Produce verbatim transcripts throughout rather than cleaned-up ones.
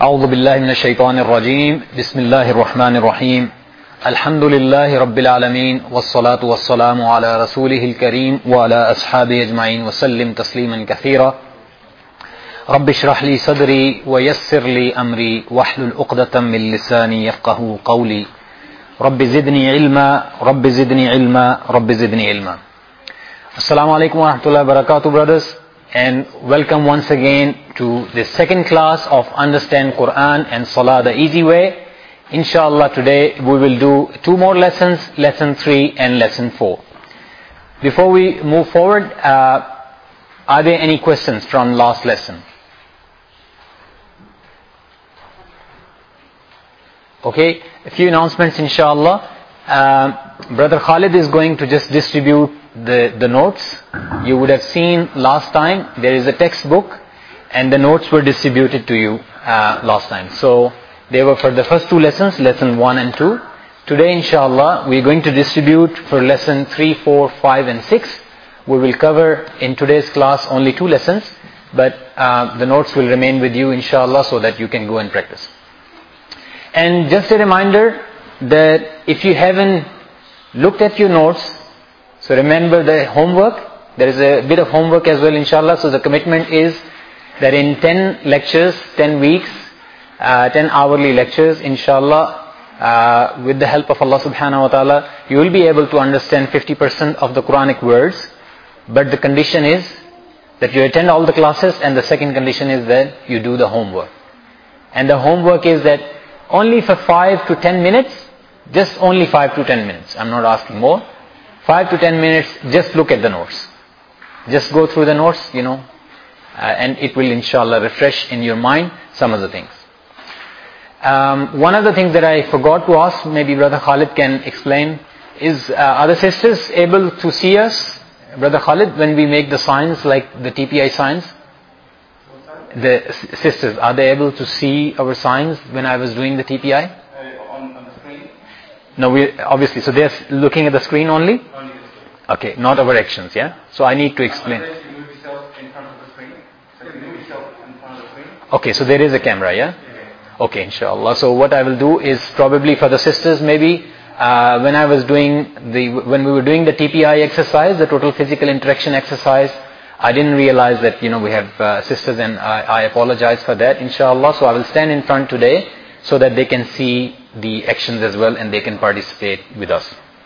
أعوذ بالله من الشيطان الرجيم بسم الله الرحمن الرحيم الحمد لله رب العالمين والصلاة والسلام على رسوله الكريم وعلى أصحابه أجمعين وسلم تسليما كثيرا رب اشرح لي صدري ويسر لي أمري واحلل عقدة من لساني يفقه قولي رب زدني علما رب زدني علما رب زدني علما. Assalamu alaikum wa rahmatullahi wa barakatuh, brothers, and welcome once again to the second class of Understand Quran and Salah the Easy Way. Inshallah, today we will do two more lessons, lesson three and lesson four. Before we move forward, uh, are there any questions from last lesson? Okay, a few announcements inshallah. Uh, Brother Khalid is going to just distribute the, the notes. You would have seen last time there is a textbook and the notes were distributed to you uh, last time. So they were for the first two lessons, lesson one and two. Today inshallah we are going to distribute for lesson three, four, five and six. We will cover in today's class only two lessons, but uh, the notes will remain with you inshallah so that you can go and practice. And just a reminder that if you haven't looked at your notes, so remember the homework. There is a bit of homework as well inshallah. So the commitment is that in ten lectures, ten weeks, uh, ten hourly lectures inshallah, uh, with the help of Allah subhanahu wa ta'ala, you will be able to understand fifty percent of the Quranic words. But the condition is that you attend all the classes, and the second condition is that you do the homework. And the homework is that only for five to ten minutes, just only five to ten minutes. I'm not asking more. Five to ten minutes, just look at the notes. Just go through the notes, you know, uh, and it will inshallah refresh in your mind some of the things. Um, one of the things that I forgot to ask, maybe Brother Khalid can explain, is uh, are the sisters able to see us, Brother Khalid, when we make the signs like the T P I signs? The s- sisters, are they able to see our signs when I was doing the T P I? Uh, on, on the screen? No, we obviously. So they're looking at the screen only? Only. Okay, not our actions, yeah? So I need to explain. Unless you move yourself in front of the screen. So you move yourself in front of the screen. Okay, so there is a camera, yeah? Yeah. Okay, inshallah. So what I will do is probably for the sisters maybe, uh, when I was doing the, when we were doing the T P I exercise, the total physical interaction exercise, I didn't realize that, you know, we have uh, sisters, and I, I apologize for that, inshallah. So I will stand in front today so that they can see the actions as well and they can participate with us.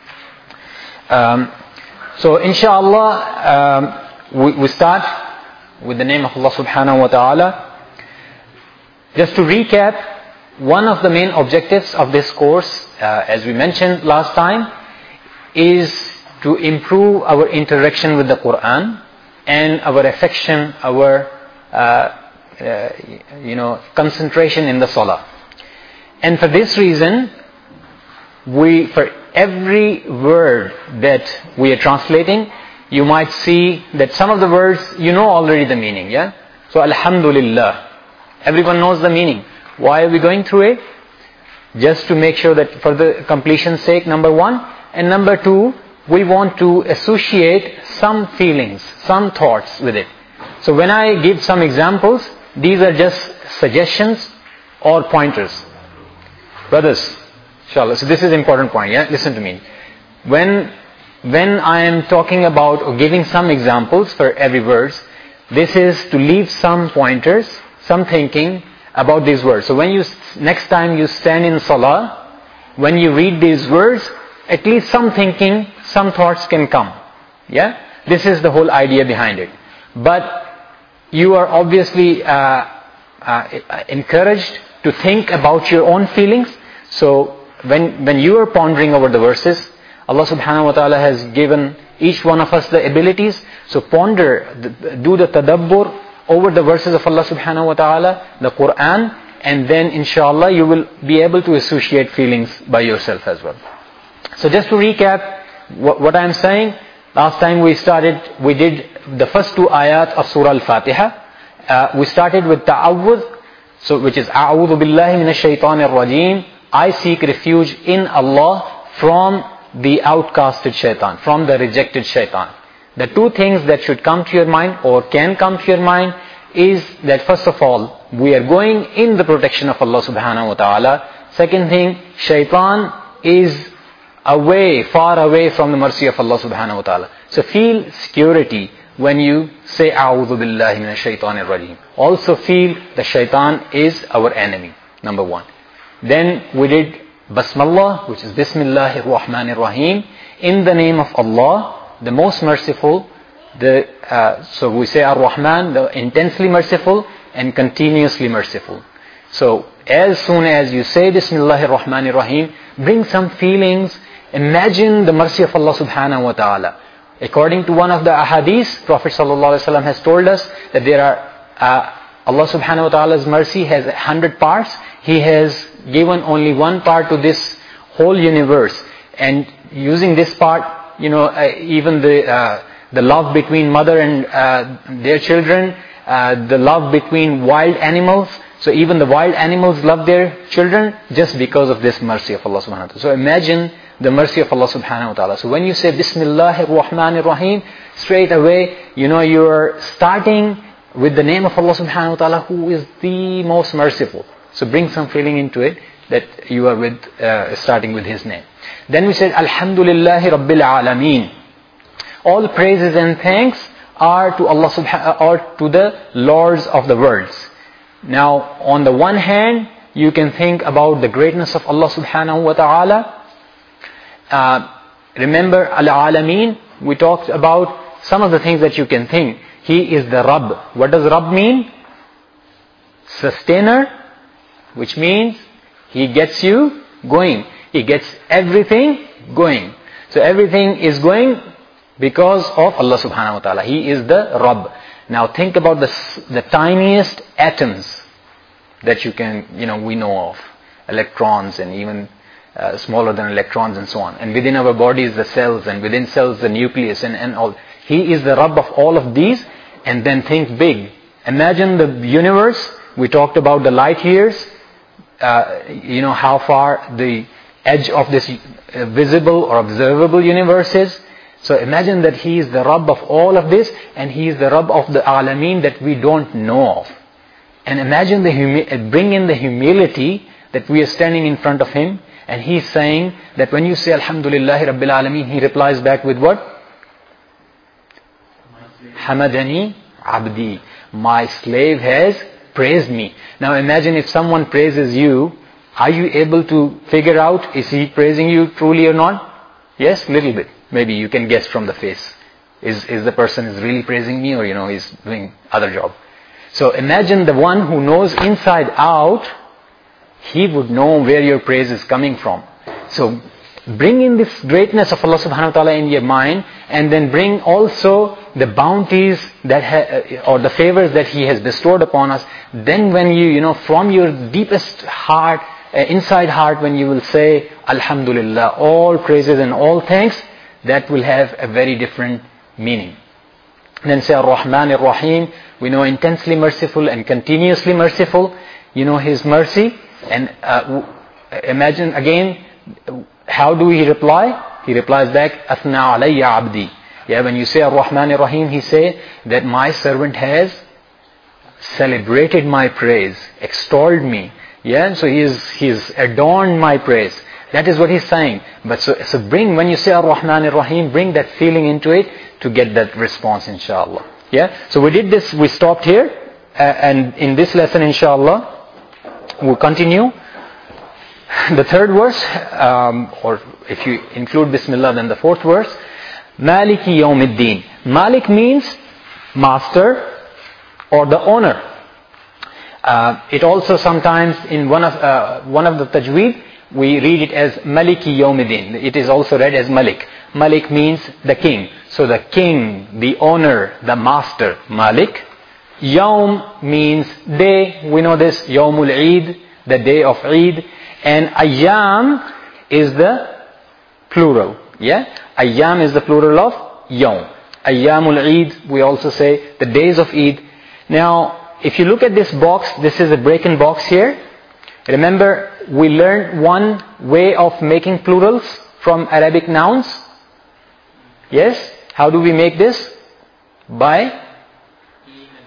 Um, so inshallah, um, we, we start with the name of Allah subhanahu wa ta'ala. Just to recap, one of the main objectives of this course, uh, as we mentioned last time, is to improve our interaction with the Quran and our affection, our uh, uh, you know, concentration in the salah. And for this reason, we, for every word that we are translating, you might see that some of the words, you know already the meaning, yeah? So, Alhamdulillah. Everyone knows the meaning. Why are we going through it? Just to make sure that for the completion's sake, number one. And number two, we want to associate some feelings, some thoughts with it. So when I give some examples, these are just suggestions or pointers. Brothers, inshallah, so this is an important point, yeah? Listen to me. When, when I am talking about or giving some examples for every verse, this is to leave some pointers, some thinking about these words. So when you, next time you stand in salah, when you read these words, at least some thinking, some thoughts can come. Yeah? This is the whole idea behind it. But you are obviously uh, uh, encouraged to think about your own feelings. So when when you are pondering over the verses, Allah subhanahu wa ta'ala has given each one of us the abilities. So ponder, do the tadabbur over the verses of Allah subhanahu wa ta'ala, the Quran, and then inshallah you will be able to associate feelings by yourself as well. So just to recap what, what I am saying, last time we started, we did the first two ayat of Surah Al-Fatiha. Uh, we started with ta'awudh, so which is A'udhu billahi minash shaitanir rajim. I seek refuge in Allah from the outcasted shaitan, from the rejected shaitan. The two things that should come to your mind or can come to your mind is that first of all, we are going in the protection of Allah subhanahu wa ta'ala. Second thing, shaitan is away, far away from the mercy of Allah subhanahu wa ta'ala. So feel security when you say A'udhu billahi minash shaitanir rajim. Also feel that shaitan is our enemy, number one. Then we did Basmallah, which is Bismillahir Rahmanir Rahim, in the name of Allah, the most merciful. The uh, so we say Ar-Rahman, the intensely merciful and continuously merciful. So as soon as you say Bismillahir Rahmanir Rahim, bring some feelings. Imagine the mercy of Allah subhanahu wa ta'ala. According to one of the ahadith, Prophet sallallahu alaihi wasallam has told us that there are uh, Allah subhanahu wa ta'ala's mercy has a hundred parts. He has given only one part to this whole universe, and using this part, you know, uh, even the uh, the love between mother and uh, their children, uh, the love between wild animals. So even the wild animals love their children just because of this mercy of Allah subhanahu wa ta'ala. So imagine the mercy of Allah subhanahu wa ta'ala. So when you say Bismillahir Rahmanir Rahim, straight away, you know, you are starting with the name of Allah subhanahu wa ta'ala, who is the most merciful. So bring some feeling into it that you are with, uh, starting with His name. Then we said Alhamdulillahi Rabbil Alameen. All praises and thanks are to Allah subhanahu, or to the Lords of the worlds. Now, on the one hand, you can think about the greatness of Allah subhanahu wa ta'ala. Uh, remember Al-Alameen, we talked about some of the things that you can think. He is the Rabb. What does Rabb mean? Sustainer, which means He gets you going. He gets everything going. So everything is going because of Allah subhanahu wa ta'ala. He is the Rabb. Now think about the, the tiniest atoms that you can, you know, we know of. Electrons and even uh, smaller than electrons and so on. And within our bodies the cells, and within cells the nucleus and, and all. He is the Rabb of all of these. And then think big. Imagine the universe. We talked about the light years. Uh, you know how far the edge of this uh, visible or observable universe is. So imagine that He is the Rabb of all of this, and He is the Rabb of the Alameen that we don't know of. And imagine the humi- bring in the humility that we are standing in front of Him, and He's saying that when you say Alhamdulillahi Rabbil Alameen, He replies back with what? Hamadani Abdi. My slave has praised me. Now imagine if someone praises you, are you able to figure out, is he praising you truly or not? Yes, little bit. Maybe you can guess from the face. Is is the person is really praising me, or you know, he's doing other job? So imagine the one who knows inside out, he would know where your praise is coming from. So bring in this greatness of Allah subhanahu wa ta'ala in your mind, and then bring also the bounties that ha- or the favors that He has bestowed upon us. Then when you, you know, from your deepest heart, uh, inside heart, when you will say Alhamdulillah, all praises and all thanks, that will have a very different meaning. Then say Ar-Rahman Ar-Rahim. We know intensely merciful and continuously merciful. You know His mercy. And uh, imagine again, how do He reply? He replies back, Athna alayya abdi. Yeah, when you say Ar-Rahman Ar-Rahim, He say that my servant has celebrated my praise, extolled me. Yeah, so He is He is adorned my praise. That is what He's saying. But so, so bring, when you say Ar-Rahman Ar-Rahim, bring that feeling into it to get that response, inshallah. Yeah, so we did this, we stopped here, uh, and in this lesson, inshallah, we'll continue. The third verse, um, or if you include Bismillah, then the fourth verse, Maliki Yawmiddin. Malik means master or the owner. Uh, it also sometimes in one of uh, one of the tajweed, we read it as Maliki Yawmiddin. It is also read as Malik. Malik means the king. So the king, the owner, the master, Malik. Yawm means day. We know this, Yawmul Eid, the day of Eid. And Ayyam is the plural. Yeah? Ayyam is the plural of Yawm. Ayyamul Eid, we also say the days of Eid. Now, if you look at this box, this is a break-in box here. Remember, we learned one way of making plurals from Arabic nouns. Yes? How do we make this? By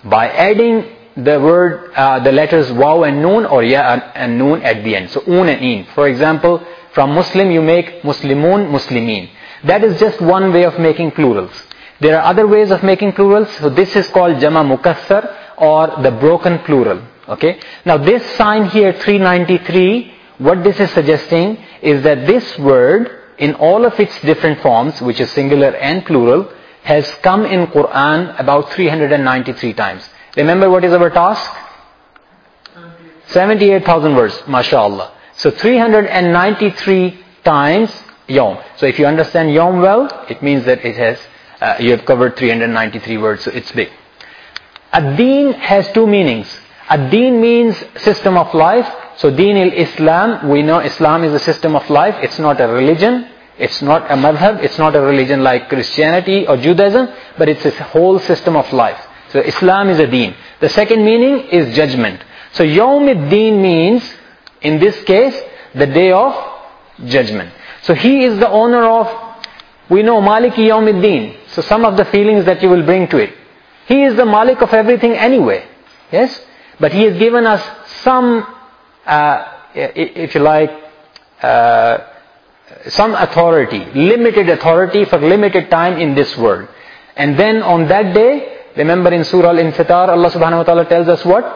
by adding the word, uh, the letters waw and noon, or ya and, and noon at the end. So un and in. For example, from Muslim you make Muslimun, Muslimin. That is just one way of making plurals. There are other ways of making plurals. So this is called Jama Mukassar, or the broken plural. Okay. Now this sign here, three ninety-three, what this is suggesting is that this word, in all of its different forms, which is singular and plural, has come in Quran about three hundred ninety-three times. Remember what is our task? seventy-eight thousand words, mashallah. So three hundred ninety-three times Yawm. So if you understand Yawm well, it means that it has, uh, you have covered three hundred ninety-three words, so it's big. Ad-Din has two meanings. Ad-Din means system of life. So Deen al-Islam, we know Islam is a system of life. It's not a religion. It's not a madhab. It's not a religion like Christianity or Judaism, but it's a whole system of life. So Islam is a deen. The second meaning is judgment. So Yawm ad-Din means, in this case, the day of judgment. So he is the owner of, we know Maliki Yawm ad-Din. So some of the feelings that you will bring to it. He is the Malik of everything anyway. Yes? But he has given us some, uh, if you like, uh, some authority, limited authority for limited time in this world. And then on that day, remember in Surah Al-Infitar, Allah subhanahu wa ta'ala tells us what?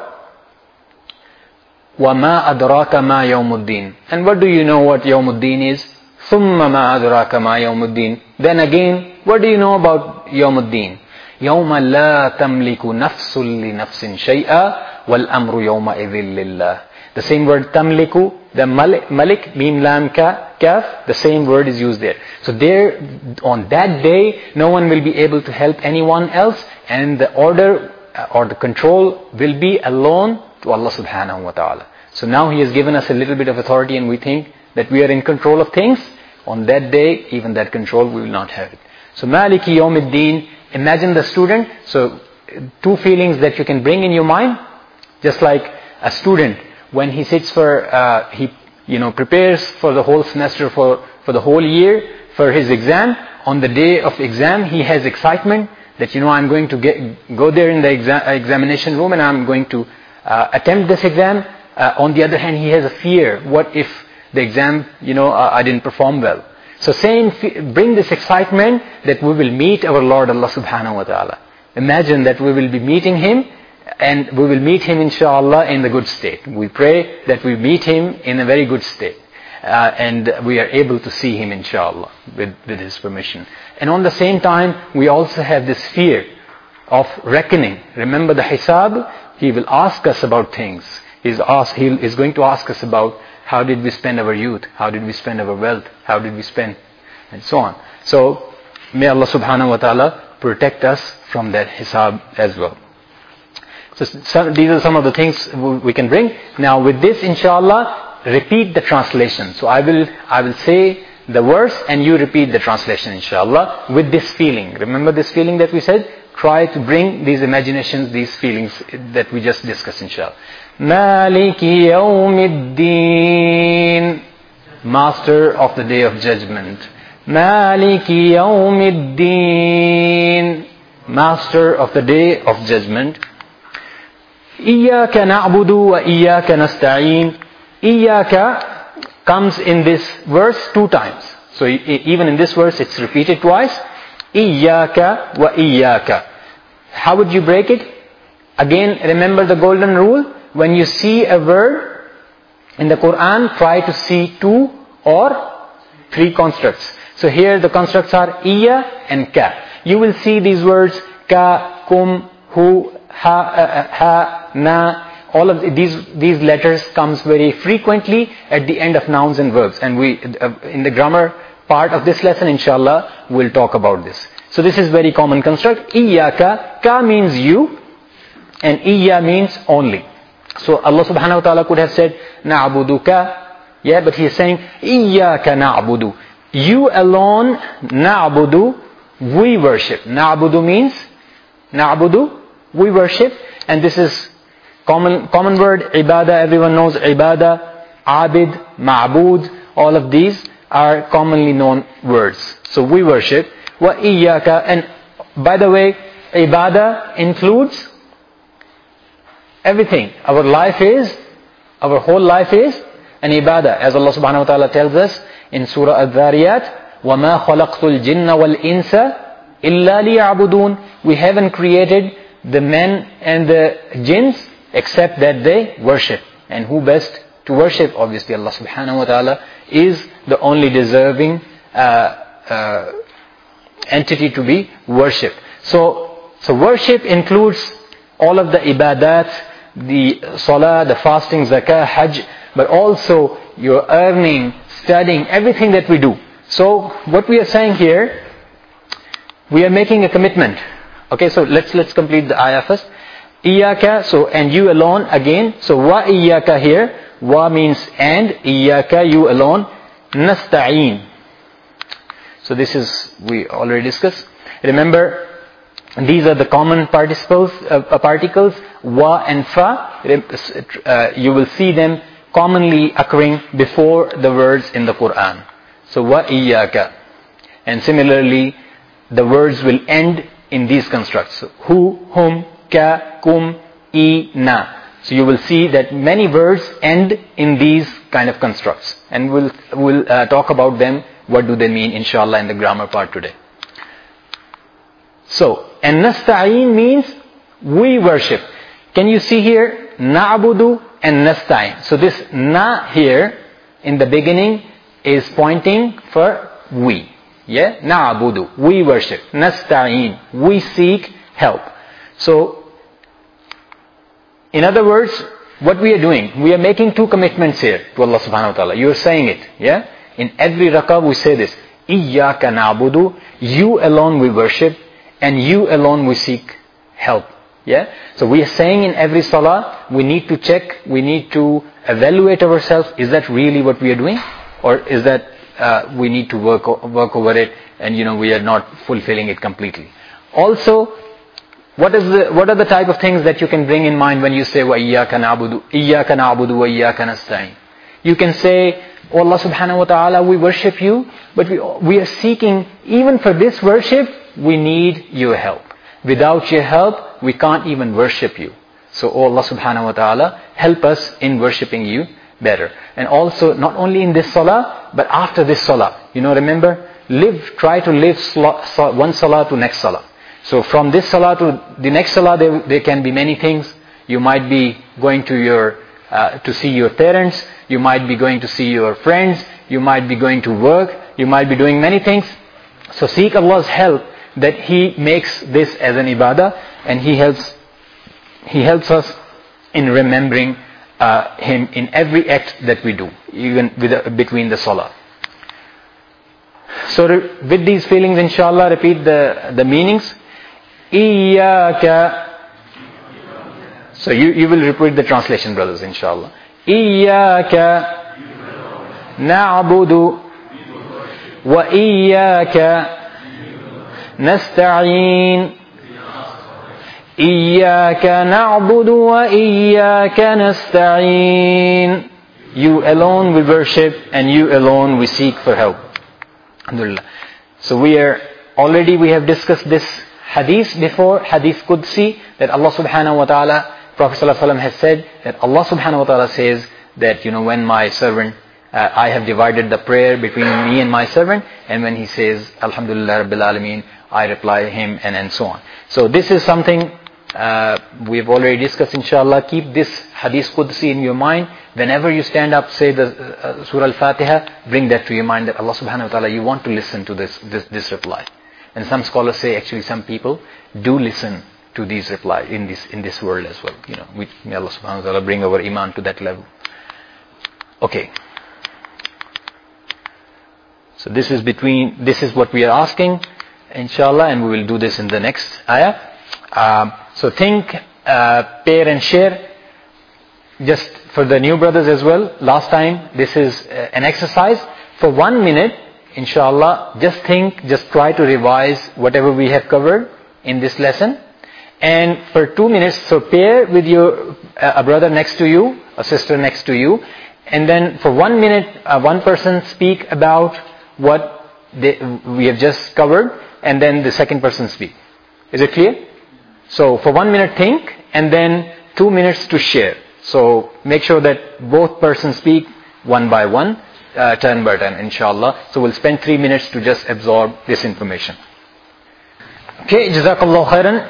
وَمَا أَدْرَاكَ مَا يَوْمُ الدِّينِ. And what do you know what Yawm ad-Din is? ثُمَّ مَا أَدْرَاكَ مَا يَوْمُ الدِّينِ. Then again, what do you know about Yawm ad-Din? يَوْمَ لَا تَمْلِكُ نَفْسٌ لِنَفْسٍ شَيْئًا وَالْأَمْرُ يَوْمَئِذٍ لِلَّهِ. The same word tamliku, the malik, malik mim lam ka, kaf, the same word is used there. So there, on that day, no one will be able to help anyone else, and the order or the control will be alone to Allah subhanahu wa ta'ala. So now He has given us a little bit of authority, and we think that we are in control of things. On that day, even that control, we will not have it. So Maliki Yawm ad-Din, imagine the student. So two feelings that you can bring in your mind, just like a student, when he sits for, uh, he, you know, prepares for the whole semester, for, for the whole year, for his exam. On the day of exam, he has excitement that, you know, I'm going to get, go there in the exam, examination room and I'm going to uh, attempt this exam. Uh, on the other hand, he has a fear. What if the exam, you know, uh, I didn't perform well? So saying, bring this excitement that we will meet our Lord Allah subhanahu wa ta'ala. Imagine that we will be meeting Him, and we will meet Him inshallah in the good state. We pray that we meet Him in a very good state. Uh, and we are able to see Him inshallah with, with His permission. And on the same time, we also have this fear of reckoning. Remember the hisab? He will ask us about things. He's, asked, he is going to ask us about how did we spend our youth? How did we spend our wealth? How did we spend? And so on. So, may Allah subhanahu wa ta'ala protect us from that hisab as well. So some, these are some of the things we can bring. Now with this, inshallah, repeat the translation. So I will, I will say the verse and you repeat the translation, inshallah, with this feeling. Remember this feeling that we said? Try to bring these imaginations, these feelings that we just discussed, inshallah. Maliki Yawmiddin, Master of the Day of Judgment. Maliki Yawmiddin, Master of the Day of Judgment. Iyaka na'budu wa iyaka nasta'een. Iyaka comes in this verse two times. So even in this verse it's repeated twice. Iyaka wa iyaka. How would you break it? Again, remember the golden rule. When you see a word in the Quran, try to see two or three constructs. So here the constructs are iya and ka. You will see these words ka, kum, hu, ha, uh, ha, na. All of these these letters comes very frequently at the end of nouns and verbs. And we, uh, in the grammar part of this lesson, inshallah, we'll talk about this. So this is very common construct. Iyaka, ka means you, and iya means only. So Allah subhanahu wa ta'ala could have said na'buduka, yeah, but He is saying iyaka na'budu. You alone, na'budu, we worship. Na'budu means na'budu, we worship, and this is common common word ibadah. Everyone knows ibadah, abid, ma'bud. All of these are commonly known words. So we worship. Wa iyaka, and by the way, ibadah includes Everything. Our life is, our whole life is an ibadah. As Allah subhanahu wa ta'ala tells us in Surah Al-Dhariyat, وَمَا خَلَقْتُ الْجِنَّ وَالْإِنسَ إِلَّا لِيَعْبُدُونَ. We haven't created the men and the jinns except that they worship. And who best to worship? Obviously Allah subhanahu wa ta'ala is the only deserving uh, uh, entity to be worshipped. So, so worship includes all of the ibadat, the salah, the fasting, zakah, hajj, but also your earning, studying, everything that we do. So what we are saying here, we are making a commitment. Okay, so let's let's complete the ayah first. Iyaka, so and you alone again. So wa iyaka here, wa means and, iyaka, you alone, nasta'een. So this is, we already discussed. Remember, these are the common participles, uh, particles, wa and fa. Uh, you will see them commonly occurring before the words in the Quran. So wa iyaka. And similarly, the words will end in these constructs. So, hu, hum, ka, kum, i, na. So you will see that many words end in these kind of constructs. And we'll, we'll uh, talk about them. What do they mean, inshallah, in the grammar part today. So, and nasta'een means we worship. Can you see here? Na'budu and nasta'een. So this na here in the beginning is pointing for we. Yeah? Na'budu. We worship. Nasta'een. We seek help. So, in other words, what we are doing, we are making two commitments here to Allah subhanahu wa ta'ala. You are saying it. Yeah? In every rakah we say this. Iyyaka na'budu. You alone we worship. And you alone we seek help. Yeah? So we are saying in every salah, we need to check, we need to evaluate ourselves. Is that really what we are doing? Or is that uh, we need to work work over it and you know we are not fulfilling it completely. Also, what is the what are the type of things that you can bring in mind when you say wa iyyaka na'budu, iyyaka na'budu wa iyyaka nasta'in? You can say, oh Allah subhanahu wa ta'ala, we worship you, but we we are seeking, even for this worship, we need your help. Without your help, we can't even worship you. So, oh Allah subhanahu wa ta'ala, help us in worshipping you better. And also, not only in this salah, but after this salah. You know, remember, live, try to live one salah to next salah. So, from this salah to the next salah, there, there can be many things. You might be going to your, uh, to see your parents. You might be going to see your friends. You might be going to work. You might be doing many things. So, seek Allah's help that He makes this as an ibadah, and He helps He helps us in remembering uh, Him in every act that we do, even with a, between the salah. So re- with these feelings, inshallah, repeat the, the meanings. Iyyaka. So you, you will repeat the translation, brothers, inshallah. Iyyaka na'budu wa iyyaka nasta'een. Iyyaka na'budu wa iyyaka nasta'een. You alone we worship and you alone we seek for help. Alhamdulillah. So we are, already we have discussed this hadith before, hadith Qudsi, that Allah subhanahu wa ta'ala, Prophet sallallahu alaihi wasallam has said that Allah subhanahu wa ta'ala says that, you know, when my servant, uh, I have divided the prayer between me and my servant, and when he says, Alhamdulillah Rabbil Alameen, I reply him, and, and so on. So this is something uh, we've already discussed, inshallah. Keep this hadith Qudsi in your mind. Whenever you stand up, say the uh, Surah Al-Fatiha, bring that to your mind, that Allah subhanahu wa ta'ala, you want to listen to this, this, this reply. And some scholars say, actually some people do listen to these replies in this, in this world as well. You know, we, may Allah subhanahu wa ta'ala bring our iman to that level. Okay. So this is between, this is what we are asking, inshallah, and we will do this in the next ayah. Um, so think, uh, pair and share. Just for the new brothers as well, last time, this is uh, an exercise. For one minute, inshallah, just think, just try to revise whatever we have covered in this lesson. And for two minutes, so pair with your, uh, a brother next to you, a sister next to you. And then for one minute, uh, one person speak about what they, we have just covered, and then the second person speak. Is it clear? So for one minute think, and then two minutes to share. So make sure that both persons speak one by one, uh, turn by turn, inshallah. So we'll spend three minutes to just absorb this information. Okay, Jazakallah khairan.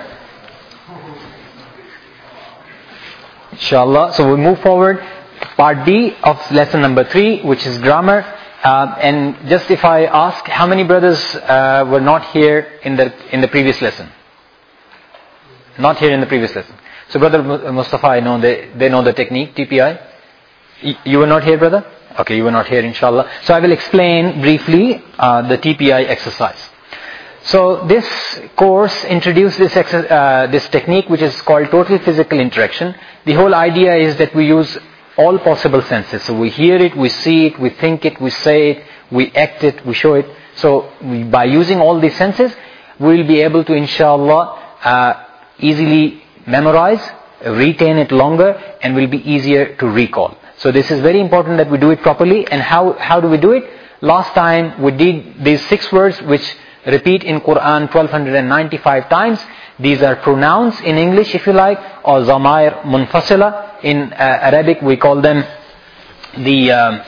Inshallah. So we'll move forward. Part D of lesson number three, which is grammar. Uh, and just if I ask, how many brothers uh, were not here in the in the previous lesson? Not here in the previous lesson. So brother Mustafa, I know they, they know the technique, T P I. Y- you were not here, brother? Okay, you were not here, inshallah. So I will explain briefly uh, the T P I exercise. So this course introduced this exer- uh, this technique which is called total physical interaction. The whole idea is that we use all possible senses. So we hear it, we see it, we think it, we say it, we act it, we show it. So we, by using all these senses, we will be able to, inshallah, uh, easily memorize, retain it longer, and will be easier to recall. So this is very important that we do it properly. And how, how do we do it? Last time we did these six words which repeat in Quran twelve ninety-five times. These are pronouns in English, if you like, or zamair munfasila. In uh, Arabic we call them the um,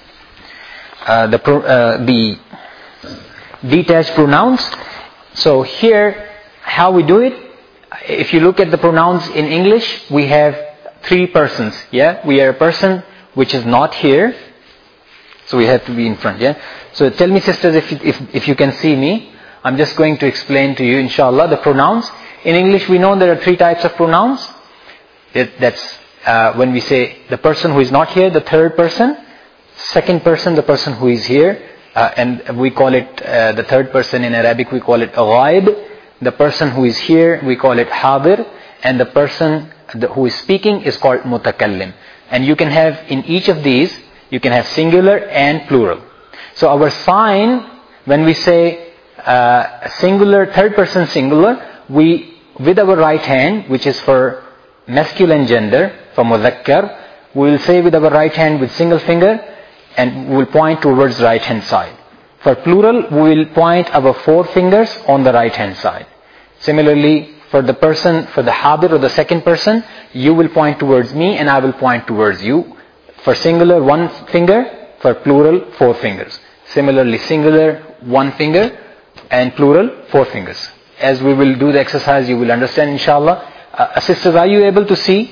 uh, the pro, uh, the detached pronouns. So here, how we do it? If you look at the pronouns in English, we have three persons. Yeah, we are a person which is not here, so we have to be in front. Yeah. So tell me, sisters, if if if you can see me. I'm just going to explain to you, inshallah, the pronouns. In English, we know there are three types of pronouns. It, that's uh, when we say the person who is not here, the third person. Second person, the person who is here. Uh, and we call it, uh, the third person in Arabic, we call it ghaib. The person who is here, we call it hadir. And the person who is speaking is called mutakallim. And you can have, in each of these, you can have singular and plural. So our sign, when we say, Uh, singular, third person singular, we, with our right hand, which is for masculine gender, for mudhakkar, we will say with our right hand with single finger, and we will point towards right hand side. For plural, we will point our four fingers on the right hand side. Similarly, for the person, for the hadir or the second person, you will point towards me and I will point towards you. For singular, one finger. For plural, four fingers. Similarly, singular, one finger. And plural, four fingers. As we will do the exercise, you will understand, inshallah. Uh, sisters, are you able to see?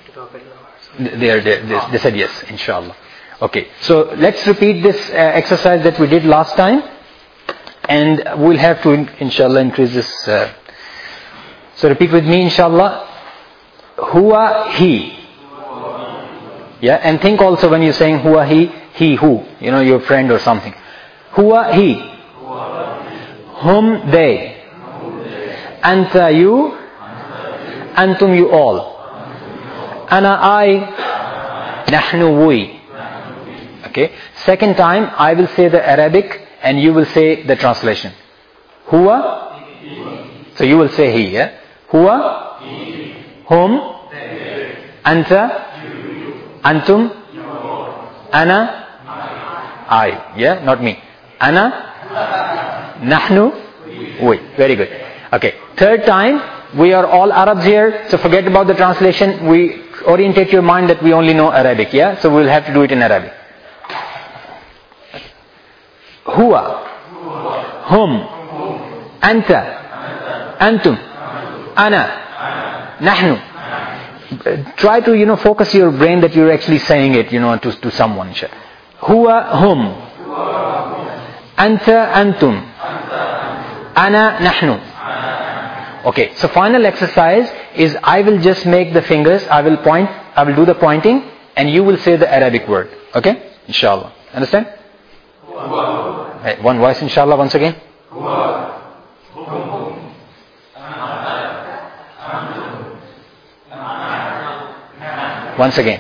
They are there. They, they said yes, inshallah. Okay. So let's repeat this uh, exercise that we did last time, and we'll have to, inshallah, increase this. Uh, so repeat with me, inshallah. Huwa he. Yeah. And think also when you're saying huwa he, he who. You know, your friend or something. Huwa he. Hum they. Anta you. Antum you all. Ana I. Nahnu we. Okay. Second time I will say the Arabic and you will say the translation. Huwa. So you will say he. Yeah. Huwa. Hum. Anta. Antum. Ana. I. Yeah. Not me. Ana. Nahnu, we. Very good. Okay. Third time, we are all Arabs here, so forget about the translation. We orientate your mind that we only know Arabic, yeah? So we'll have to do it in Arabic. Huwa, hum, anta, antum, ana, nahnu. Try to, you know, focus your brain that you're actually saying it, you know, to, to someone. Huwa, hum, anta, antum. Ana nahnu. Okay, so final exercise is I will just make the fingers, I will point, I will do the pointing, and you will say the Arabic word. Okay? Inshallah. Understand? Hey, one voice, inshallah, once again. Once again.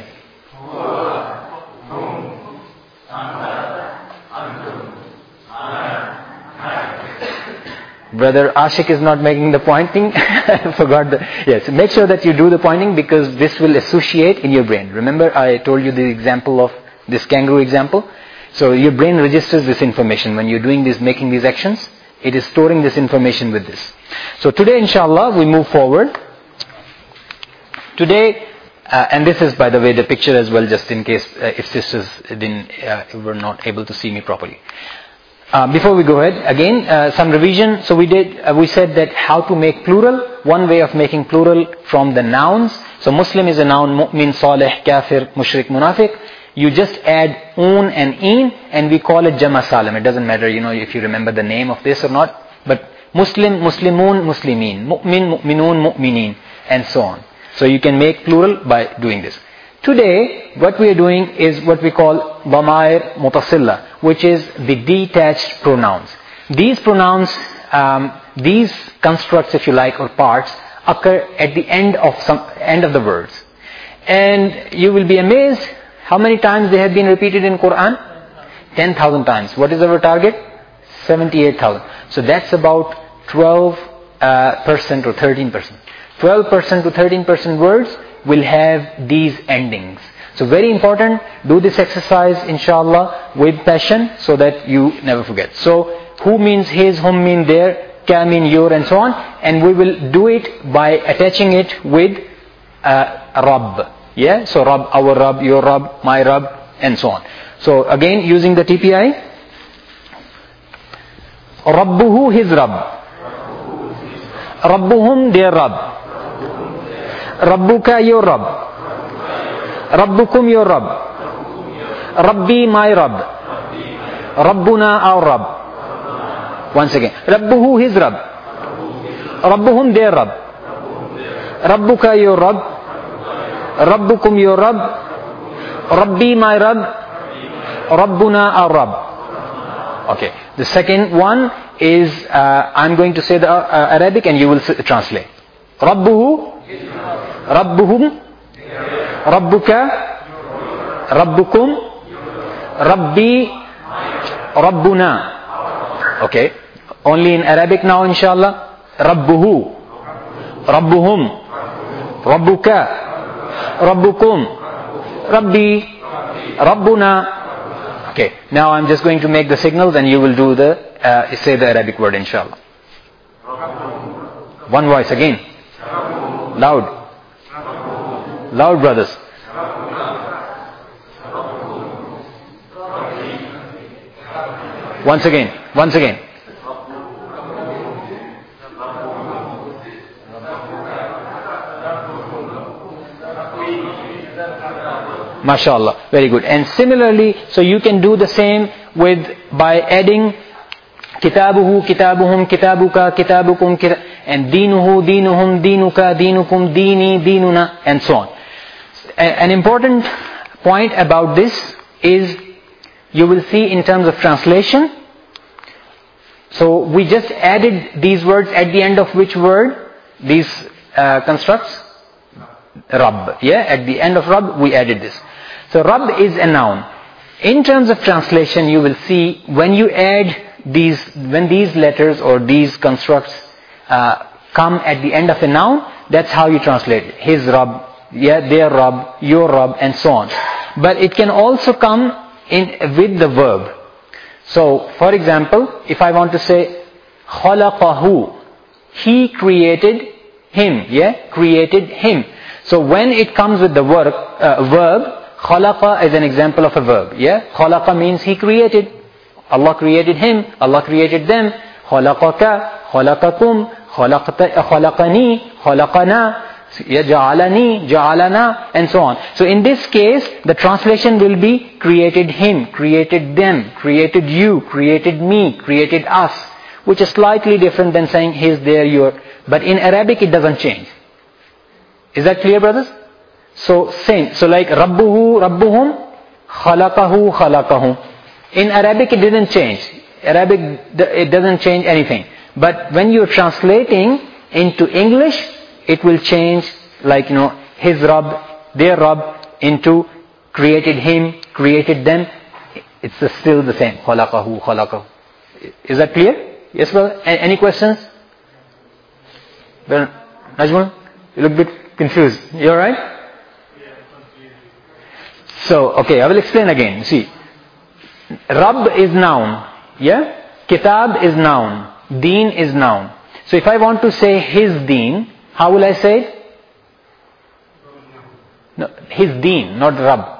Brother Ashik is not making the pointing. I forgot the... Yes, make sure that you do the pointing because this will associate in your brain. Remember I told you the example of this kangaroo example? So your brain registers this information. When you're doing this, making these actions, it is storing this information with this. So today, inshallah, we move forward. Today, Uh, and this is, by the way, the picture as well, just in case uh, if sisters didn't uh, were not able to see me properly. Uh, before we go ahead, again, uh, some revision. So we did, uh, we said that how to make plural. One way of making plural from the nouns. So Muslim is a noun, mu'min, salih, kafir, mushrik, munafiq. You just add un and in, and we call it jama salam. It doesn't matter, you know, if you remember the name of this or not. But Muslim, muslimun, muslimin, mu'min, mu'minun, mu'minin, and so on. So you can make plural by doing this. Today, what we are doing is what we call dhamair mutasilla, which is the detached pronouns. These pronouns, um, these constructs, if you like, or parts, occur at the end of some end of the words. And you will be amazed how many times they have been repeated in Quran? ten thousand times. What is our target? seventy-eight thousand. So that's about twelve percent uh, or thirteen percent. twelve percent to thirteen percent words will have these endings. So very important, do this exercise inshallah with passion so that you never forget. So who means his, whom mean their, ka mean your, and so on. And we will do it by attaching it with uh, Rabb. Yeah, so Rabb, our Rabb, your Rabb, my Rabb, and so on. So again, using the T P I, Rabbuhu, his Rabb. Rabbuhum, their Rabb. Rabbuka, your Rabb. Rabbukum, your Rabb. Rabbi, my Rabb. Rabbuna, our Rabb. Once again. Rabbuhu, his Rabb. Rabbuhum, their Rabb. Rabbuka, your Rabb. Rabbukum, your Rabb. Rabbi, my Rabb. Rabbuna, our Rabb. Okay. The second one is, uh, I'm going to say the uh, Arabic and you will s- translate. Rabbuhu, Rabbuhum, Rabbuka, Rabbukum, Rabbi, Rabbuna. Okay. Only in Arabic now, inshallah. Rabbuhu, Rabbuhum, Rabbuka, Rabbukum, Rabbi, Rabbuna. Okay. Now I'm just going to make the signals and you will do the, uh, say the Arabic word, inshallah. One voice again. Loud. Loud, brothers. Once again. Once again. MashaAllah. Very good. And similarly, so you can do the same with, by adding kitabuhu, kitabuhum, kitabuka, kitabukum, kitab, and dinuhu, dinuhum, dinuka, dinukum, dini, dinuna, and so on. An important point about this is you will see in terms of translation. So we just added these words at the end of which word? These uh, constructs? Rabb. Yeah, at the end of Rabb we added this. So Rabb is a noun. In terms of translation you will see when you add these, when these letters or these constructs uh, come at the end of a noun, that's how you translate it. His Rabb, yeah, their Rabb, your Rabb, and so on. But it can also come in with the verb. So, for example, if I want to say khalaqahu, he created him, yeah, created him. So when it comes with the verb, uh, verb, khalaqa is an example of a verb, yeah. Khalaqa means he created. Allah created him, Allah created them. Khalaqaka, khalaqakum, khalaqani, khalaqana, ja'alani, ja'alana, and so on. So in this case, the translation will be created him, created them, created you, created me, created us, which is slightly different than saying his, their, your. But in Arabic it doesn't change. Is that clear, brothers? So same. So like Rabbuhu, Rabbuhum, Khalaqahu, Khalaqahum. In Arabic it didn't change. Arabic, it doesn't change anything. But when you're translating into English, it will change, like, you know, his Rabb, their Rabb, into created him, created them. It's still the same. Khalaqahu, Khalaqahu. Is that clear? Yes, brother? Any questions? Well, Najmul, you look a bit confused. You alright? So, okay, I will explain again. See, Rabb is noun. Yeah? Kitab is noun. Deen is noun. So if I want to say his deen, how will I say it? No, his deen, not Rabb.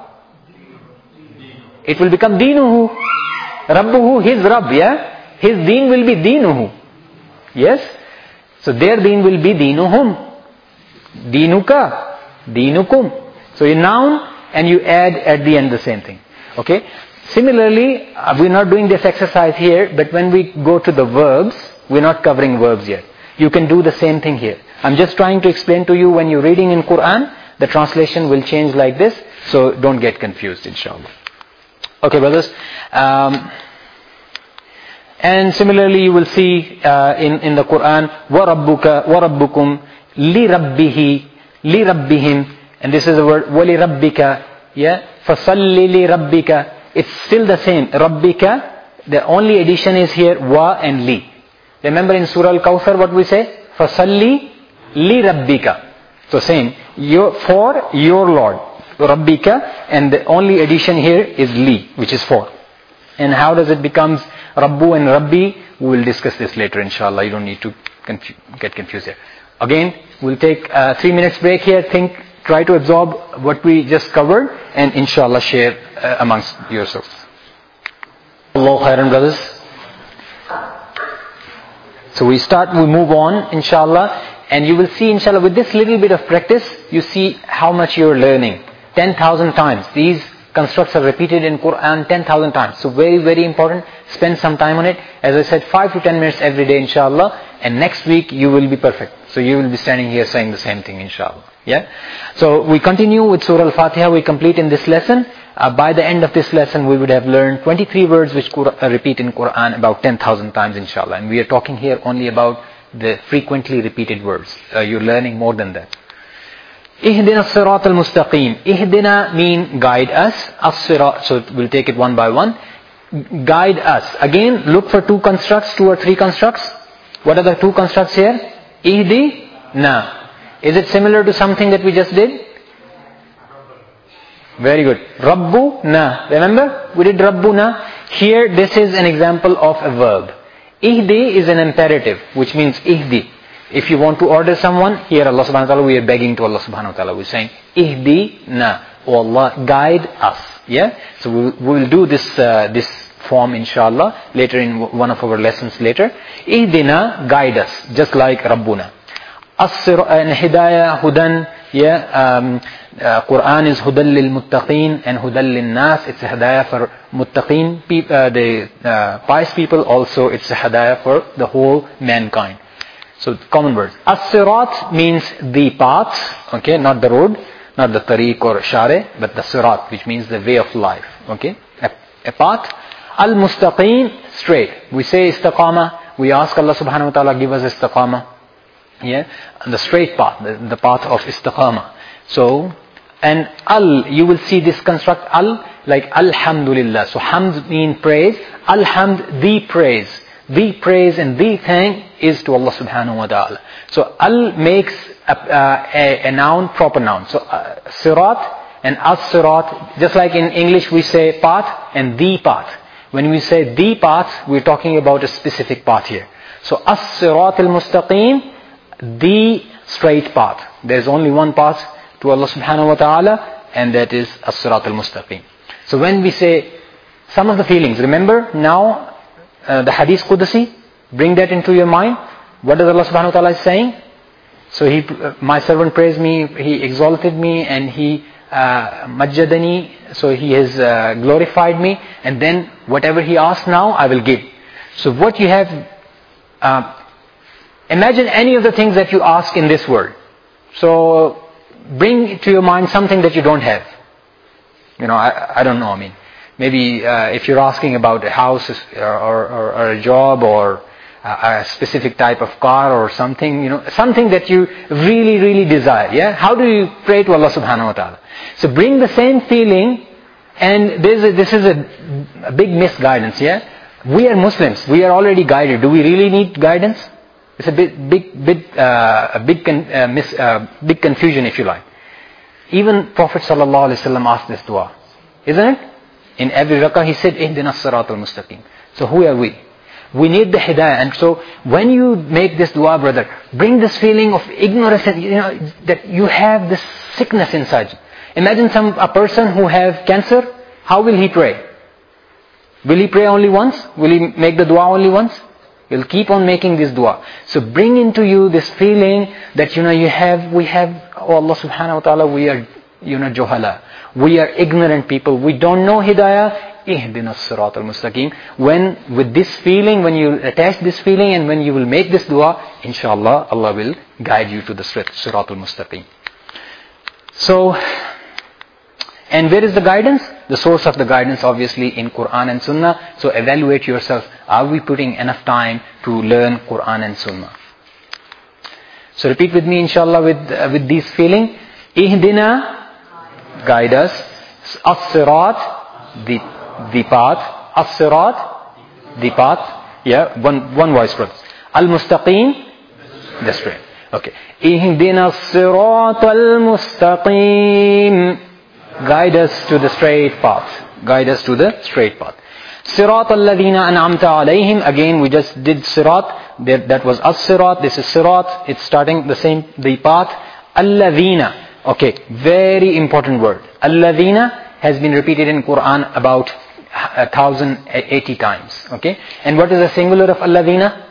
It will become Deenuhu. Rabbuhu, his Rabb, yeah? His deen will be Deenuhu. Yes? So their deen will be Deenuhum. Deenuka, Deenukum. So you noun and you add at the end the same thing. Okay? Similarly, uh, we're not doing this exercise here, but when we go to the verbs, we're not covering verbs yet. You can do the same thing here. I'm just trying to explain to you when you're reading in Quran, the translation will change like this, so don't get confused, inshallah. Okay, brothers. Um, and similarly, you will see uh, in, in the Quran, وَرَبُّكَ وَرَبُّكُمْ لِرَبِّهِ لِرَبِّهِمْ. And this is the word, وَلِرَبِّكَ. Yeah? فَصَلِّ لِرَبِّكَ. It's still the same. Rabbika, the only addition is here, wa and li. Remember in Surah Al-Kawthar what we say? فَصَلِّ لِرَبِّكَ. So same, your, for your Lord. Rabbika, and the only addition here is li, which is for. And how does it becomes Rabbu and Rabbi? We will discuss this later, inshallah. You don't need to confu- get confused here. Again, we'll take a three minutes break here. Think, try to absorb what we just covered, and inshallah share uh, amongst yourselves. Allah khairan, brothers. So we start, we move on, inshallah. And you will see, inshallah, with this little bit of practice, you see how much you're learning. ten thousand times. These constructs are repeated in Quran ten thousand times. So very, very important. Spend some time on it. As I said, five to ten minutes every day, inshallah. And next week, you will be perfect. So you will be standing here saying the same thing, inshallah. Yeah? So we continue with Surah Al-Fatiha. We complete in this lesson. Uh, by the end of this lesson, we would have learned twenty-three words which Qur- uh, repeat in Quran about ten thousand times, inshallah. And we are talking here only about the frequently repeated words. Uh, you're learning more than that. Ihdina as-sirat al-mustaqim. Ihdina mean guide us. As-sirat, so we'll take it one by one. Guide us. Again, look for two constructs, two or three constructs. What are the two constructs here? Ihdina. Is it similar to something that we just did? Very good. Rabbuna. Remember? We did Rabbuna. Here, this is an example of a verb. Ihdi is an imperative, which means ihdi. If you want to order someone, here Allah subhanahu wa ta'ala, we are begging to Allah subhanahu wa ta'ala. We're saying, ihdi na. Oh Allah, guide us. Yeah? So we will do this uh, this form inshallah later in one of our lessons later. Ihdina, guide us. Just like Rabbuna. As-sir and Hidayah, Hudan. Yeah, um, uh, Quran is Hudan lil Muttaqeen and Hudan lil Nas. It's a Hidayah for Muttaqeen, pe- uh, the uh, pious people. Also, it's a Hidayah for the whole mankind. So, common words. As-sirat means the path, okay, not the road, not the tariq or share, but the sirat, which means the way of life, okay, a, a path. Al-mustaqeen, straight. We say istaqama, we ask Allah subhanahu wa ta'ala, give us istaqama. Yeah, the straight path, the, the path of istiqamah. So, and al, you will see this construct al, like alhamdulillah. So hamd mean praise. Alhamd, the praise. The praise and the thank is to Allah subhanahu wa ta'ala. So al makes a, uh, a, a noun, proper noun. So uh, sirat and as-sirat, just like in English we say path and the path. When we say the path, we're talking about a specific path here. So as-sirat al-mustaqim, the straight path. There's only one path to Allah subhanahu wa ta'ala, and that is as-sirat al-mustaqim. So when we say some of the feelings, remember now uh, the hadith Qudsi, bring that into your mind. What does Allah subhanahu wa ta'ala is saying? So he, uh, my servant praised me, he exalted me, and he uh, majjadani, so he has uh, glorified me, and then whatever he asks now, I will give. So what you have, uh, imagine any of the things that you ask in this world. So bring to your mind something that you don't have. You know, I, I don't know, I mean, maybe uh, if you're asking about a house or, or, or a job or a specific type of car or something, you know, something that you really, really desire, yeah? How do you pray to Allah subhanahu wa ta'ala? So bring the same feeling, and there's a, this is a, a big misguidance, yeah? We are Muslims, we are already guided. Do we really need guidance? It's a big, big, big, uh, a big, con, uh, mis, uh, big confusion, if you like. Even Prophet sallallahu alaihi wasallam asked this dua, isn't it? In every rakah he said, "Ihdina as-sirat al-mustaqim." So who are we? We need the hidayah. And so when you make this dua, brother, bring this feeling of ignorance, and, you know, that you have this sickness inside you. Imagine some a person who have cancer, how will he pray? Will he pray only once? Will he make the dua only once? He'll keep on making this dua. So bring into you this feeling that, you know, you have, we have, oh Allah subhanahu wa ta'ala, we are, you know, johala. We are ignorant people. We don't know hidayah. Ihdina as-sirat al-mustaqim. When, with this feeling, when you attach this feeling and when you will make this dua, inshallah, Allah will guide you to the sirat al-mustaqim. So, and where is the guidance? The source of the guidance obviously in Quran and Sunnah. So evaluate yourself. Are we putting enough time to learn Quran and Sunnah? So repeat with me inshallah with, uh, with these feeling. Ihdina, guide us. As-sirat, the, the path. As-sirat, the path. Yeah, one, one voice brother. Al-mustaqim, the straight. Okay. Ihdina as-sirat al-mustaqim. Guide us to the straight path. Guide us to the straight path. Sirat alladhina an'amta alayhim. Again, we just did sirat. That was as-sirat. This is sirat. It's starting the same, the path. Alladhina. Okay, very important word. Alladhina has been repeated in Quran about one thousand eighty times. Okay, and what is the singular of alladhina?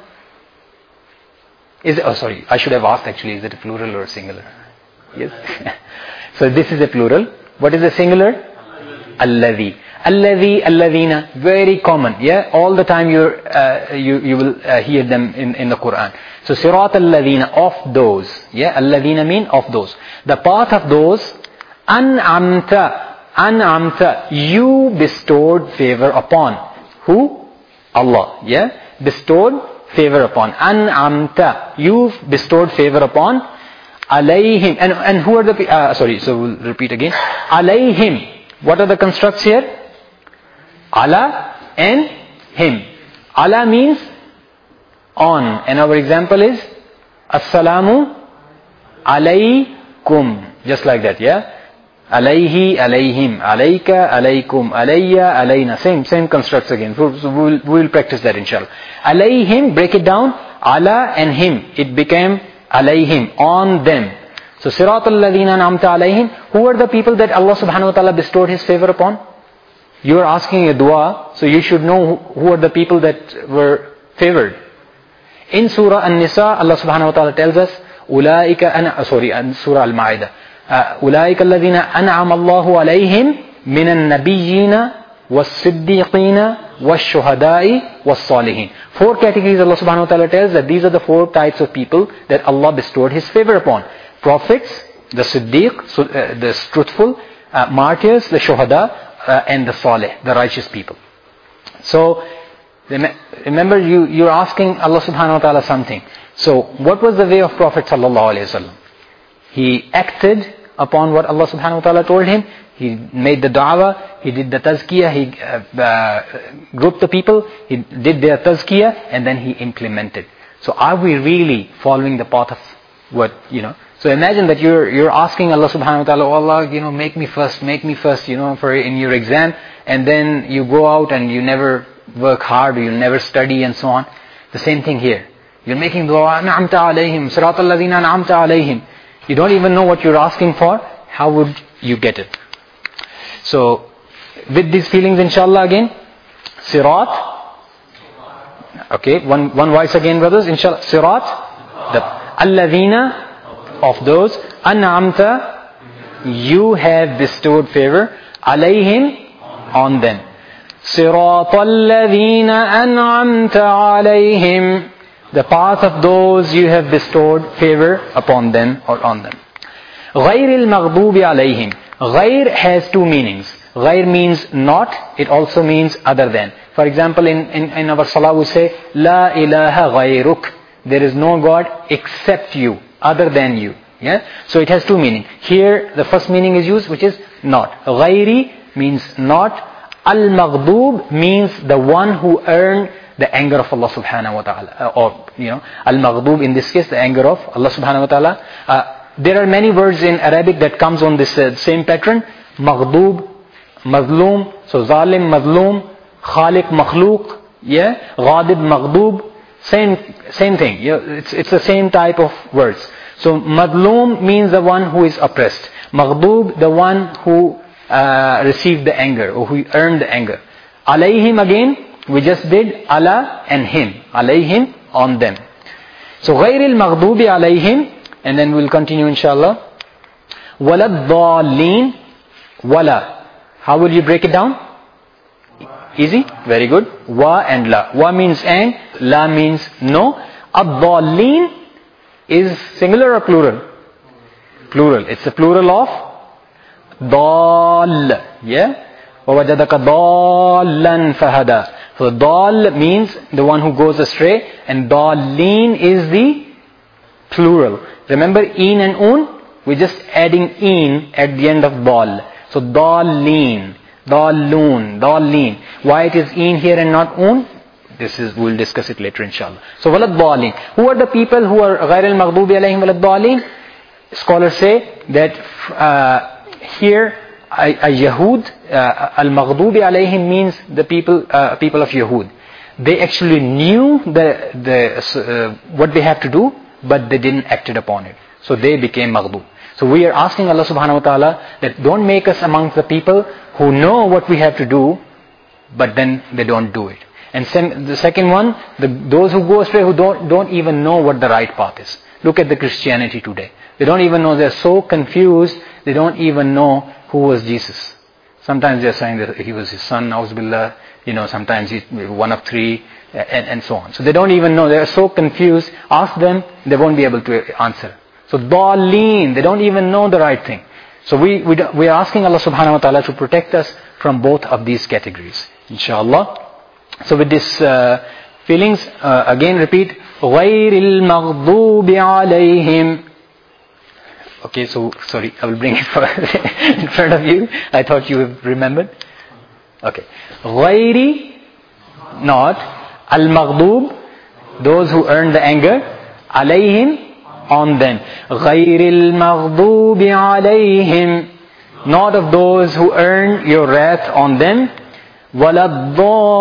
Is it, oh sorry, I should have asked actually, is it a plural or a singular? Yes. So this is a plural. What is the singular? Alladhi. Alladhi, alladhina. Very common. Yeah, all the time you're, uh, you you will uh, hear them in, in the Quran. So sirat alladhina, of those. Yeah, alladhina mean of those. The path of those. An'amta, an'amta. You bestowed favor upon. Who? Allah. Yeah, bestowed favor upon. An'amta. You've bestowed favor upon. Alayhim. And, and who are the, uh, sorry, so we'll repeat again. Alayhim. What are the constructs here? Ala and him. Ala means on. And our example is Assalamu alaykum. Just like that, yeah? Alayhi, alayhim. Alayka, alaykum. Alayya, alayna. Same, same constructs again. So we will, we will practice that inshallah. Alayhim, break it down. Ala and him. It became alayhim, on them. So sirat alladhina an'amta alayhim. Who are the people that Allah subhanahu wa ta'ala bestowed His favor upon? You are asking a dua, so you should know who are the people that were favored. In Surah An-Nisa, Allah subhanahu wa ta'ala tells us, Ulaika an, sorry, in Surah Al-Ma'idah, Ulaika alladhina an'ama Allahu alayhim minan nabiyyina was-siddiqina was-shuhada'i was-salihin. Four categories Allah subhanahu wa ta'ala tells that these are the four types of people that Allah bestowed His favor upon. Prophets, the siddiq, so, uh, the truthful, uh, martyrs, the shuhada, uh, and the salih, the righteous people. So, remember you, you're asking Allah subhanahu wa ta'ala something. So, what was the way of Prophet sallallahu alayhi wa sallam? He acted upon what Allah subhanahu wa ta'ala told him. He made the da'wah, he did the tazkiyah, he uh, uh, grouped the people, he did their tazkiyah, and then he implemented. So are we really following the path of what, you know? So imagine that you're you're asking Allah subhanahu wa ta'ala, oh Allah, you know, make me first, make me first, you know, for in your exam, and then you go out and you never work hard, or you never study and so on. The same thing here. You're making dua, na'amta alayhim, sirat alladhina na'amta alayhim. You don't even know what you're asking for. How would you get it? So, with these feelings, inshallah, again, sirat. Okay, one one voice again, brothers. Inshallah, sirat. The alladhina, of those. An'amta, you have bestowed favor. Alayhim, on them. Sirat alladhina an'amta alayhim. The path of those you have bestowed favor upon them or on them. غَيْرِ الْمَغْضُوبِ عَلَيْهِمْ. غَيْر has two meanings. غَيْر means not, it also means other than. For example, in, in, in our salah we say, لَا إِلَهَ غَيْرُكَ. There is no God except you, other than you. Yeah? So it has two meanings. Here the first meaning is used, which is not. غَيْرِ means not. Al-Maghdub means the one who earned the anger of Allah subhanahu wa ta'ala. Or, you know, Al-Maghdub in this case, the anger of Allah subhanahu wa ta'ala. Uh, there are many words in Arabic that comes on this uh, same pattern. Maghdub, Mazlum, so Zalim, Mazlum, Khaliq, Makhluq, yeah, Ghadib, Maghdub, same, same thing. Yeah, it's, it's the same type of words. So madloom means the one who is oppressed. Maghdub, the one who uh, received the anger or who earned the anger. Alayhim again, we just did ala and him. Alayhim, on them. So ghayril maghdubi alayhim, and then we'll continue inshallah. Walad dhalleen, wala. How will you break it down? Easy? Very good. Wa and la. Wa means and, la means no. Ad-dhalleen is singular or plural? Plural. It's a plural of dal. Yeah? وَوَجَدَكَ ضَالًّا فَهَدَى. So dal means the one who goes astray, and dhalleen is the plural. Remember in and un? We're just adding in at the end of dal. So dhalleen, dhalloon, dhalleen. Why it is in here and not un? This is, we'll discuss it later inshallah. So walad dhalleen. Who are the people who are غير المغضوب عليهم walad dhalleen? Scholars say that uh, here a, a Yahud, uh, al-maghdubi alayhim means the people, uh, people of Yahud. They actually knew the, the, uh, what they have to do, but they didn't act upon it. So they became maghdub. So we are asking Allah subhanahu wa ta'ala that don't make us amongst the people who know what we have to do, but then they don't do it. And sem- the second one, the, those who go astray who don't, don't even know what the right path is. Look at the Christianity today. They don't even know, they're so confused, they don't even know who was Jesus. Sometimes they're saying that he was his son, Auzubillah, you know, sometimes he's one of three, and, and so on. So they don't even know, they're so confused. Ask them, they won't be able to answer. So dhalleen, they don't even know the right thing. So we, we, we are asking Allah subhanahu wa ta'ala to protect us from both of these categories, inshallah. So with this uh, feelings, uh, again repeat, غَيْرِ الْمَغْضُوبِ عَلَيْهِمْ. Okay, so, sorry, I will bring it in front of you. I thought you have remembered. Okay. غَيْرِ, not, al-maghdub, those who earn the anger, alayhim, on them. غَيْرِ الْمَغْضُوبِ عَلَيْهِمْ, not of those who earn your wrath on them. وَلَا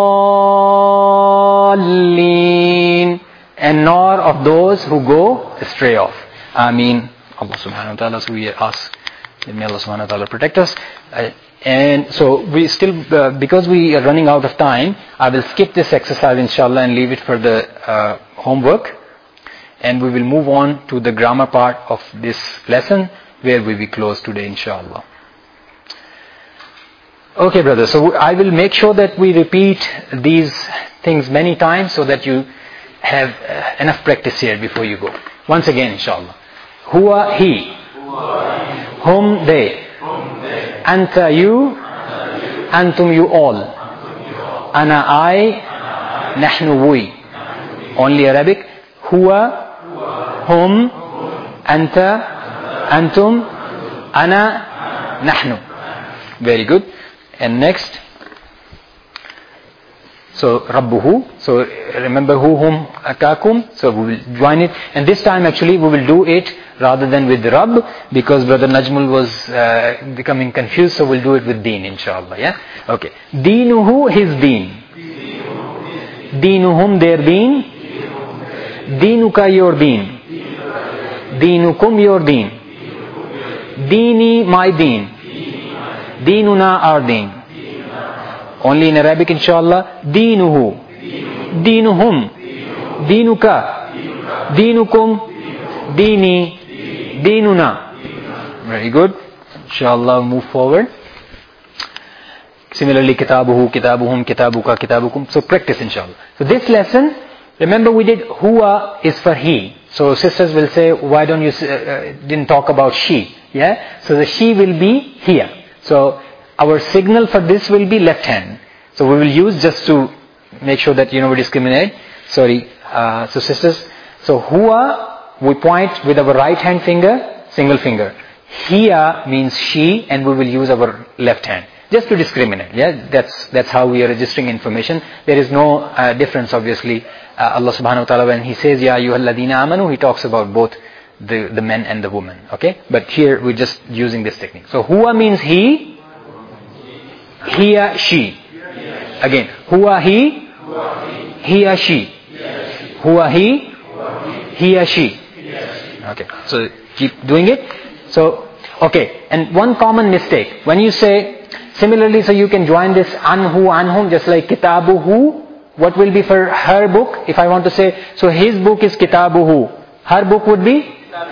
الضَّالِّينَ, and nor of those who go astray off. Ameen. Allah subhanahu wa ta'ala, so we ask, may Allah subhanahu wa ta'ala protect us. Uh, and so we still, uh, because we are running out of time, I will skip this exercise inshallah and leave it for the uh, homework. And we will move on to the grammar part of this lesson, where we will close today inshallah. Okay brothers, so I will make sure that we repeat these things many times so that you have uh, enough practice here before you go. Once again inshallah. Huwa he, whom they, anta you, antum you all, ana I, nahnu we. Only Arabic. Huwa, whom, anta, antum, ana, nahnu. Very good. And next, so Rabbuhu, so remember who, whom, akakum, so we will join it, and this time actually we will do it rather than with Rabb, because brother Najmul was uh, becoming confused, so we'll do it with Deen inshallah, yeah? Okay. Deenuhu, his Deen. Deenuhum, their Deen. Deenuka, your Deen. Deenukum, your Deen. Deeni, my Deen. Deenuna, our Deen. Only in Arabic inshallah. Deenuhu. Deenuhum. Deenuka. Deenukum. Deeni. Deenuna. Very good. Inshallah, move forward. Similarly, kitabuhu, kitabuhum, kitabuka, kitabukum. So practice inshallah. So this lesson, remember we did huwa is for he. So sisters will say, why don't you, uh, didn't talk about she? Yeah. So the she will be here. So our signal for this will be left hand. So we will use just to make sure that you know we discriminate. Sorry. Uh, so sisters, so huwa, we point with our right hand finger, single finger. Hiya means she, and we will use our left hand. Just to discriminate. Yeah, that's that's how we are registering information. There is no uh, difference obviously. Uh, Allah subhanahu wa ta'ala, when He says, Ya ayyuhalladhina amanu, He talks about both the, the men and the women. Okay? But here we're just using this technique. So huwa means he, hiya, she. Again, huwa he, hiya, she. Huwa he, hiya, she. Okay, so keep doing it. So, okay, and one common mistake, when you say, similarly, so you can join this anhu, anhum, just like kitabuhu, what will be for her book? If I want to say, so his book is kitabuhu, her book would be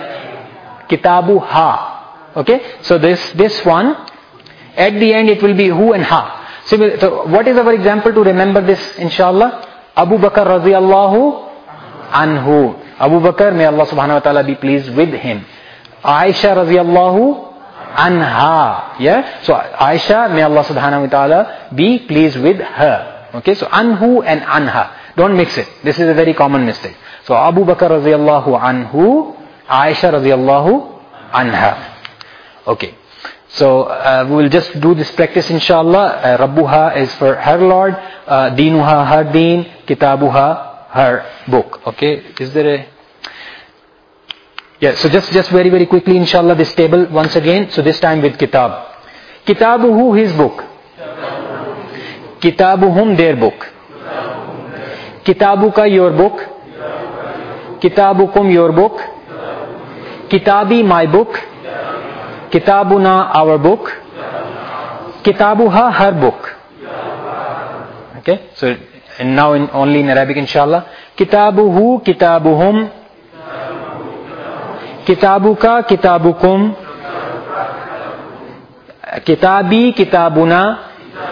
kitabuha. Okay, so this, this one, at the end it will be hu and ha. So, so what is our example to remember this, inshallah? Abu Bakr radiyallahu anhu. Abu Bakr, may Allah subhanahu wa ta'ala be pleased with him. Aisha radiyallahu anha. Yeah. So Aisha, may Allah subhanahu wa ta'ala be pleased with her. Okay. So anhu and anha. Don't mix it. This is a very common mistake. So Abu Bakr radiyallahu anhu, Aisha radiyallahu anha. Okay. So uh, we will just do this practice inshallah. Uh, Rabbuha is for her Lord. Uh, Dinuha, her deen. Kitabuha, her book. Okay. Is there a... Yeah, so just, just very, very quickly, inshallah, this table once again. So this time with kitab. Kitabuhu, his book. Kitabuhum, their book. Kitabuka, your book. Kitabukum, your book. Kitabi, my book. Kitabuna, our book. Kitabuha, her book. Okay, so and now in, only in Arabic, inshallah. Kitabuhu, kitabuhum. Kitabuka, kitabukum. Kitabi, kitabuna.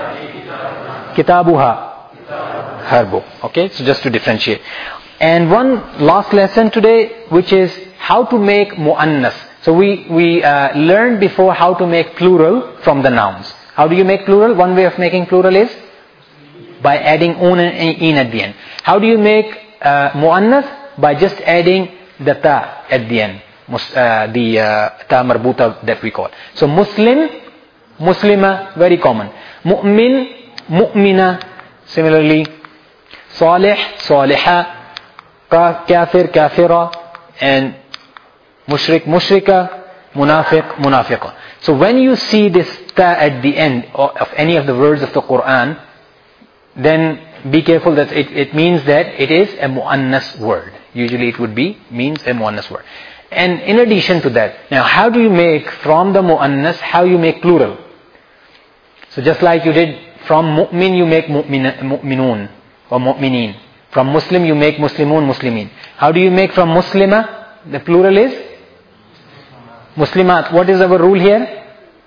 Kitabuha, her book. Okay, so just to differentiate. And one last lesson today, which is how to make mu'annas. So we, we uh, learned before how to make plural from the nouns. How do you make plural? One way of making plural is by adding un and in at the end. How do you make uh, mu'annas? By just adding the ta at the end. Uh, the uh, ta marbuta that we call. So Muslim, Muslima, very common. Mu'min, Mu'mina, similarly. Salih, Saliha, Kafir, Kafira, and Mushrik, Mushrika, Munafiq, Munafiqa. So when you see this ta at the end of any of the words of the Quran, then be careful that it, it means that it is a mu'annas word. Usually it would be, means a mu'annas word. And in addition to that, now how do you make from the mu'annas, how you make plural? So just like you did from mu'min, you make mu'min, mu'minun or mu'minin. From Muslim, you make muslimun, muslimin. How do you make from muslima? The plural is muslimat. What is our rule here?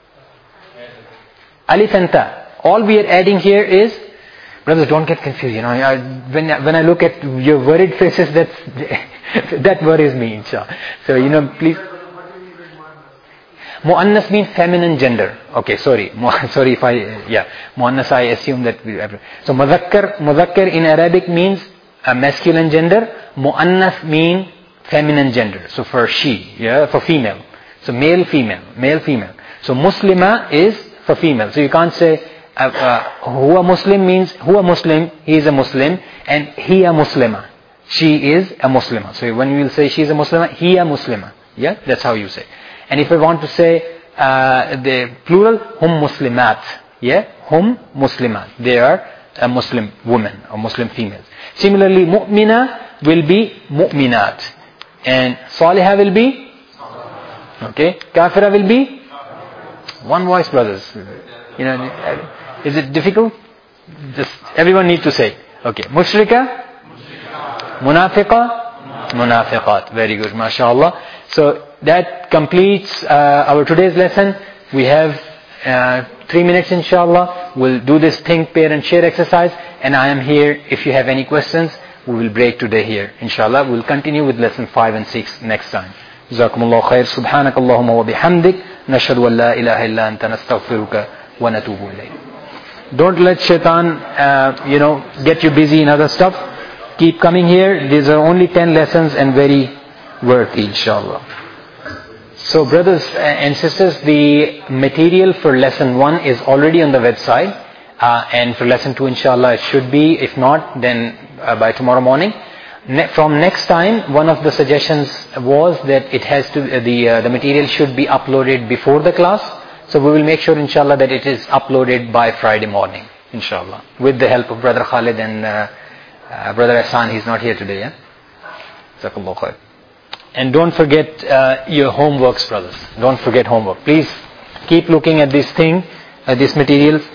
Alif and ta. All we are adding here is, brothers, don't get confused. You know, I, when when I look at your worried faces, that's that worries me, inshallah. So, you know, please. Mu'annas means feminine gender. Okay, sorry. Sorry if I, yeah. Mu'annas, I assume that we, so mudhakkar, mudhakkar in Arabic means a masculine gender. Mu'annas means feminine gender. So for she, yeah, for female. So male, female, male, female. So Muslima is for female. So you can't say, uh, uh, huwa Muslim means, huwa Muslim, he is a Muslim, and he a Muslima. She is a Muslima. So when you will say she is a Muslima, he a Muslima. Yeah, that's how you say. And if I want to say uh, the plural, hum Muslimat. Yeah, hum Muslimat. They are a Muslim woman or Muslim females. Similarly, mu'mina will be mu'minat. And salihah will be? Okay. Kafira will be? One voice, brothers. You know, is it difficult? Just everyone needs to say. Okay. Mushrika? Munafiqa? Munafiqat. Very good. MashaAllah. So that completes uh, our today's lesson. We have uh, three minutes inshallah. We'll do this think, pair and share exercise. And I am here. If you have any questions, we will break today here. Inshallah. We'll continue with lesson five and six next time. Jazakumullahu khair. Subhanak Allahumma wa bihamdik. Nashhadu an la ilaha illa anta nastaghfiruka wa natubu ilayk. Don't let shaitan, uh, you know, get you busy in other stuff. Keep coming here. These are only ten lessons and very worthy, inshallah. So brothers and sisters, the material for lesson one is already on the website. Uh, and for lesson two, inshallah, it should be. If not, then uh, by tomorrow morning. Ne- from next time, one of the suggestions was that it has to, uh, the, uh, the material should be uploaded before the class. So we will make sure, inshallah, that it is uploaded by Friday morning, inshallah. With the help of Brother Khalid and uh, uh, Brother Ahsan. He's not here today, yeah? Jazakallahu khair. And don't forget uh, your homeworks, brothers. Don't forget homework. Please keep looking at this thing, at these materials.